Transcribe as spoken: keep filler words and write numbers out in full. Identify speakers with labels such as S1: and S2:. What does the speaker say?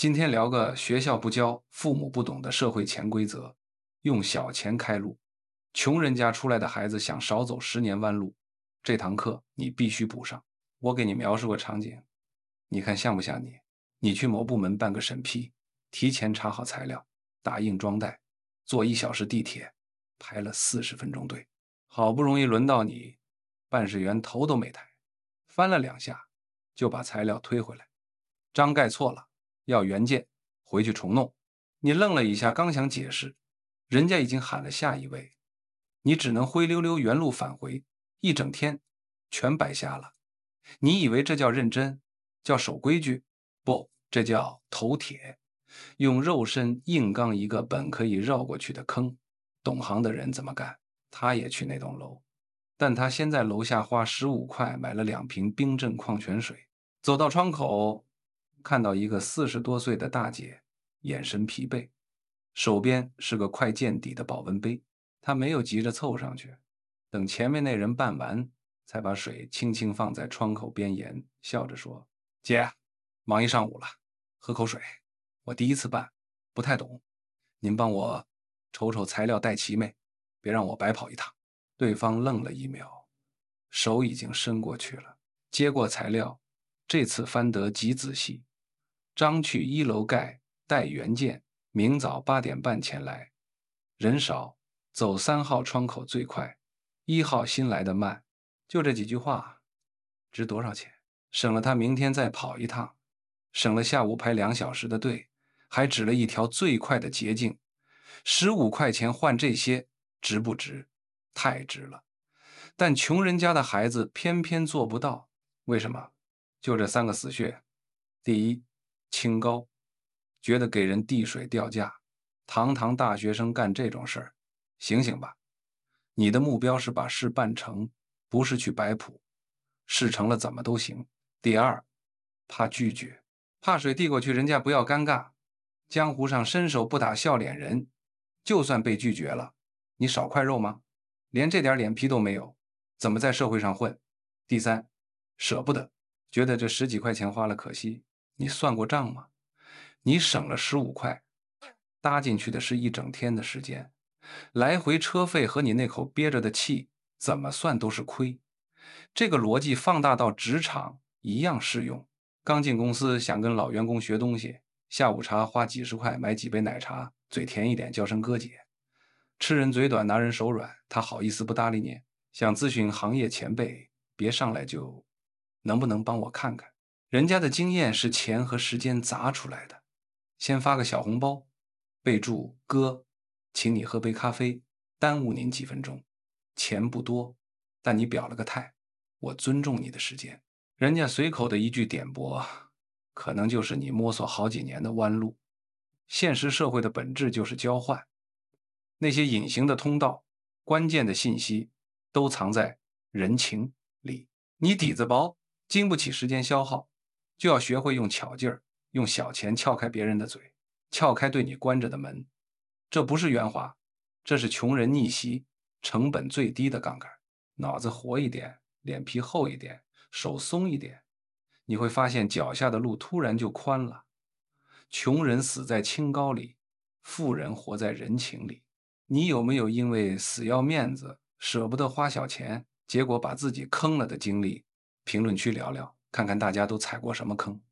S1: 今天聊个学校不教、父母不懂的社会潜规则，用小钱开路。穷人家出来的孩子想少走十年弯路，这堂课你必须补上。我给你描述个场景，你看像不像你？你去某部门办个审批，提前查好材料，打印装袋，坐一小时地铁，排了四十分钟队，好不容易轮到你，办事员头都没抬，翻了两下就把材料推回来，章盖错了。要原件，回去重弄。你愣了一下，刚想解释，人家已经喊了下一位，你只能灰溜溜原路返回，一整天全白瞎了。你以为这叫认真，叫守规矩？不，这叫头铁，用肉身硬刚一个本可以绕过去的坑。懂行的人怎么干？他也去那栋楼，但他先在楼下花十五块买了两瓶冰镇矿泉水，走到窗口，看到一个四十多岁的大姐，眼神疲惫，手边是个快见底的保温杯。他没有急着凑上去，等前面那人办完，才把水轻轻放在窗口边沿，笑着说：姐，忙一上午了，喝口水。我第一次办，不太懂，您帮我瞅瞅材料带齐没，别让我白跑一趟。对方愣了一秒，手已经伸过去了，接过材料，这次翻得极仔细。章去一楼盖，带原件，明早八点半前来。人少，走三号窗口最快，一号新来的慢。就这几句话，值多少钱？省了他明天再跑一趟，省了下午排两小时的队，还指了一条最快的捷径。十五块钱换这些，值不值？太值了。但穷人家的孩子偏偏做不到，为什么？就这三个死穴。第一，清高，觉得给人递水掉价，堂堂大学生干这种事儿，醒醒吧！你的目标是把事办成，不是去摆谱。事成了怎么都行。第二，怕拒绝，怕水递过去人家不要尴尬。江湖上伸手不打笑脸人，就算被拒绝了，你少块肉吗？连这点脸皮都没有，怎么在社会上混？第三，舍不得，觉得这十几块钱花了可惜。你算过账吗？你省了十五块，搭进去的是一整天的时间，来回车费和你那口憋着的气，怎么算都是亏。这个逻辑放大到职场一样适用。刚进公司想跟老员工学东西，下午茶花几十块买几杯奶茶，嘴甜一点叫声哥姐。吃人嘴短拿人手软，他好意思不搭理你。想咨询行业前辈，别上来就能不能帮我看看，人家的经验是钱和时间砸出来的。先发个小红包，备注哥，请你喝杯咖啡，耽误您几分钟。钱不多，但你表了个态，我尊重你的时间。人家随口的一句点拨，可能就是你摸索好几年的弯路。现实社会的本质就是交换，那些隐形的通道，关键的信息都藏在人情里。你底子薄，经不起时间消耗，就要学会用巧劲儿，用小钱撬开别人的嘴，撬开对你关着的门。这不是圆滑，这是穷人逆袭成本最低的杠杆。脑子活一点，脸皮厚一点，手松一点，你会发现脚下的路突然就宽了。穷人死在清高里，富人活在人情里。你有没有因为死要面子，舍不得花小钱，结果把自己坑了的经历？评论区聊聊，看看大家都踩过什么坑。